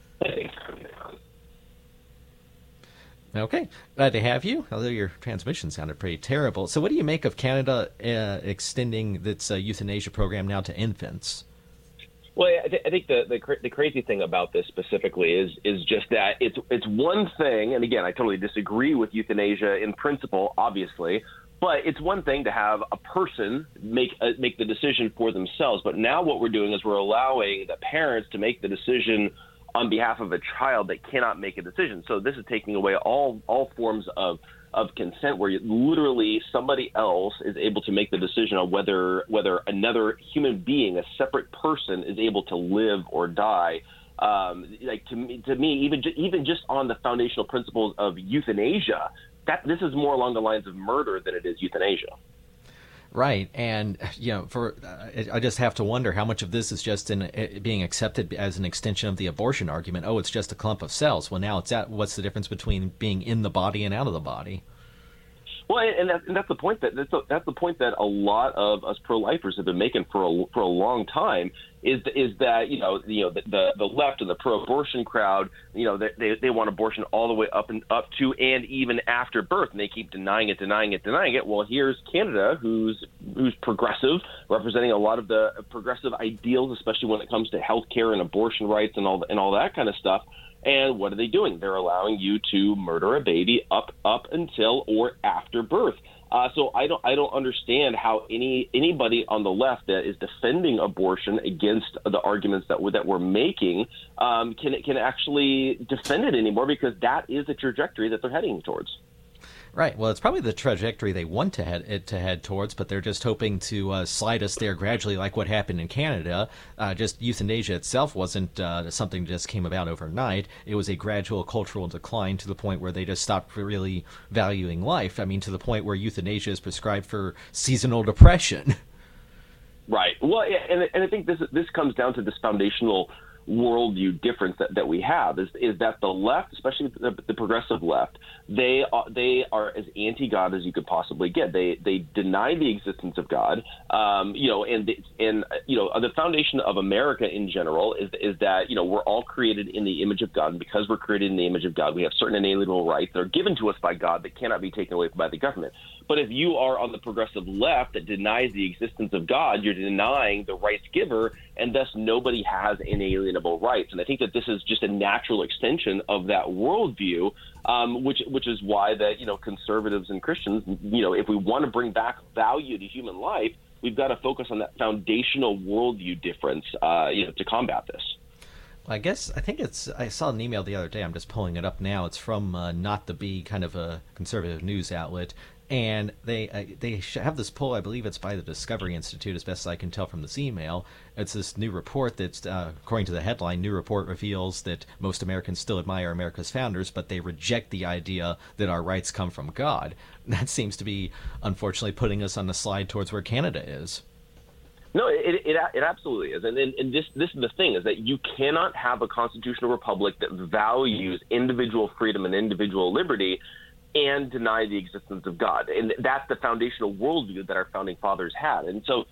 Okay, glad to have you, although your transmission sounded pretty terrible. So what do you make of Canada extending its euthanasia program now to infants? Well, I think the crazy thing about this specifically is just that it's one thing, and again, I totally disagree with euthanasia in principle, obviously, but it's one thing to have a person make the decision for themselves. But now what we're doing is we're allowing the parents to make the decision on behalf of a child that cannot make a decision. So this is taking away all forms of consent, where literally somebody else is able to make the decision on whether another human being, a separate person, is able to live or die. To me, even just on the foundational principles of euthanasia, this is more along the lines of murder than it is euthanasia. Right, and I just have to wonder how much of this is just being accepted as an extension of the abortion argument. Oh, it's just a clump of cells. Well, now what's the difference between being in the body and out of the body? Well, and that's the point that's the point that a lot of us pro-lifers have been making for a long time. Is that the left and the pro-abortion crowd, they want abortion all the way up to and even after birth, and they keep denying it. Well, here's Canada, who's progressive, representing a lot of the progressive ideals, especially when it comes to health care and abortion rights and all that kind of stuff. And what are they doing? They're allowing you to murder a baby up until or after birth. So I don't understand how anybody on the left that is defending abortion against the arguments that we're making can actually defend it anymore, because that is the trajectory that they're heading towards. Right. Well, it's probably the trajectory they want to head towards, but they're just hoping to slide us there gradually, like what happened in Canada. Just euthanasia itself wasn't something that just came about overnight. It was a gradual cultural decline to the point where they just stopped really valuing life. I mean, to the point where euthanasia is prescribed for seasonal depression. Right. Well, and I think this comes down to this foundational worldview difference that we have is that the left, especially the progressive left, they are as anti-God as you could possibly get. They deny the existence of God, the foundation of America in general is that we're all created in the image of God, and because we're created in the image of God, we have certain inalienable rights that are given to us by God that cannot be taken away by the government. But if you are on the progressive left that denies the existence of God, you're denying the rights giver, and thus nobody has inalienable rights. And I think that this is just a natural extension of that worldview, which is why that conservatives and Christians, if we want to bring back value to human life, we've got to focus on that foundational worldview difference, to combat this. I saw an email the other day. I'm just pulling it up now. It's from Not the Bee, kind of a conservative news outlet. And they have this poll, I believe it's by the Discovery Institute, as best as I can tell from this email. It's this new report that's, according to the headline, new report reveals that most Americans still admire America's founders, but they reject the idea that our rights come from God. That seems to be, unfortunately, putting us on the slide towards where Canada is. No, it absolutely is. And this is the thing, is that you cannot have a constitutional republic that values individual freedom and individual liberty and deny the existence of God. And that's the foundational worldview that our founding fathers had. And so,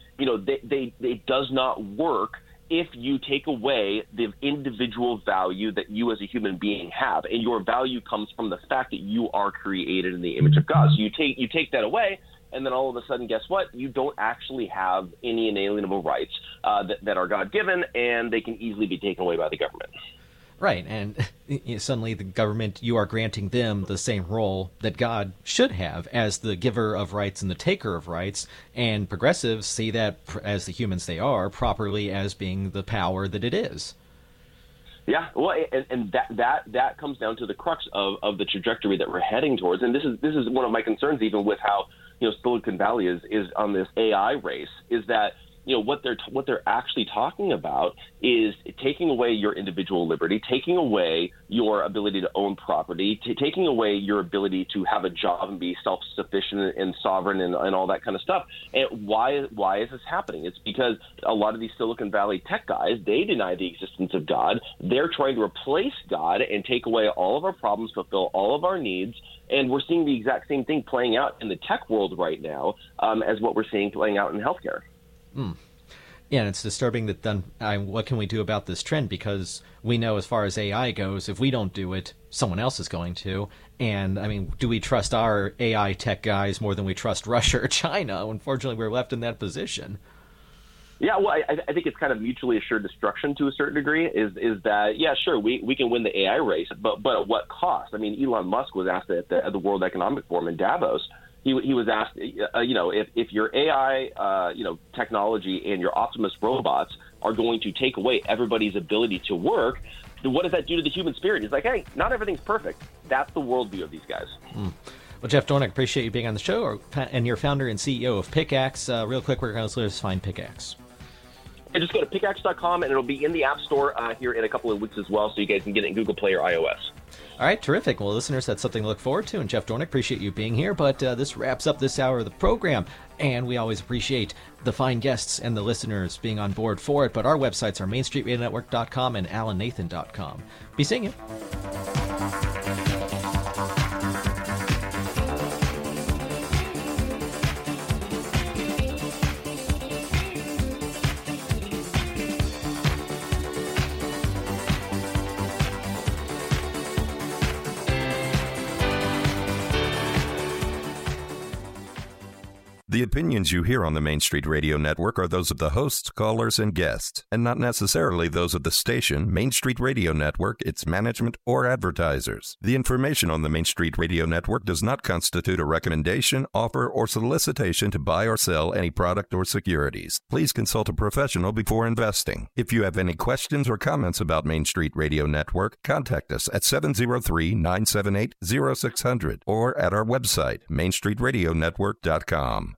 it does not work if you take away the individual value that you as a human being have. And your value comes from the fact that you are created in the image of God. So you take that away, and then all of a sudden, guess what? You don't actually have any inalienable rights that are God-given, and they can easily be taken away by the government. Right, and suddenly the government, you are granting them the same role that God should have as the giver of rights and the taker of rights, and progressives see that, as the humans they are, properly as being the power that it is. Yeah, well, and that comes down to the crux of the trajectory that we're heading towards, and this is one of my concerns, even with how Silicon Valley is on this AI race, is that what they're actually talking about is taking away your individual liberty, taking away your ability to own property, taking away your ability to have a job and be self-sufficient and sovereign and all that kind of stuff. And why is this happening? It's because a lot of these Silicon Valley tech guys, they deny the existence of God. They're trying to replace God and take away all of our problems, fulfill all of our needs. And we're seeing the exact same thing playing out in the tech world right now as what we're seeing playing out in healthcare. Yeah, and it's disturbing that then what can we do about this trend? Because we know as far as AI goes, if we don't do it, someone else is going to. And, I mean, do we trust our AI tech guys more than we trust Russia or China? Unfortunately, we're left in that position. Yeah, well, I think it's kind of mutually assured destruction to a certain degree, is that, yeah, sure, we can win the AI race, but at what cost? I mean, Elon Musk was asked at the World Economic Forum in Davos. He was asked, if your AI, technology and your Optimus robots are going to take away everybody's ability to work, then what does that do to the human spirit? He's like, hey, not everything's perfect. That's the worldview of these guys. Well, Jeff Dornick, appreciate you being on the show, and you're founder and CEO of Pickaxe. Real quick, where can listeners find Pickaxe? Yeah, just go to pickaxe.com, and it'll be in the App Store here in a couple of weeks as well, so you guys can get it in Google Play or iOS. All right, terrific. Well, listeners, that's something to look forward to. And Jeff Dornick, appreciate you being here. But this wraps up this hour of the program. And we always appreciate the fine guests and the listeners being on board for it. But our websites are MainStreetRadioNetwork.com and AlanNathan.com. Be seeing you. The opinions you hear on the Main Street Radio Network are those of the hosts, callers, and guests, and not necessarily those of the station, Main Street Radio Network, its management, or advertisers. The information on the Main Street Radio Network does not constitute a recommendation, offer, or solicitation to buy or sell any product or securities. Please consult a professional before investing. If you have any questions or comments about Main Street Radio Network, contact us at 703-978-0600 or at our website, MainStreetRadioNetwork.com.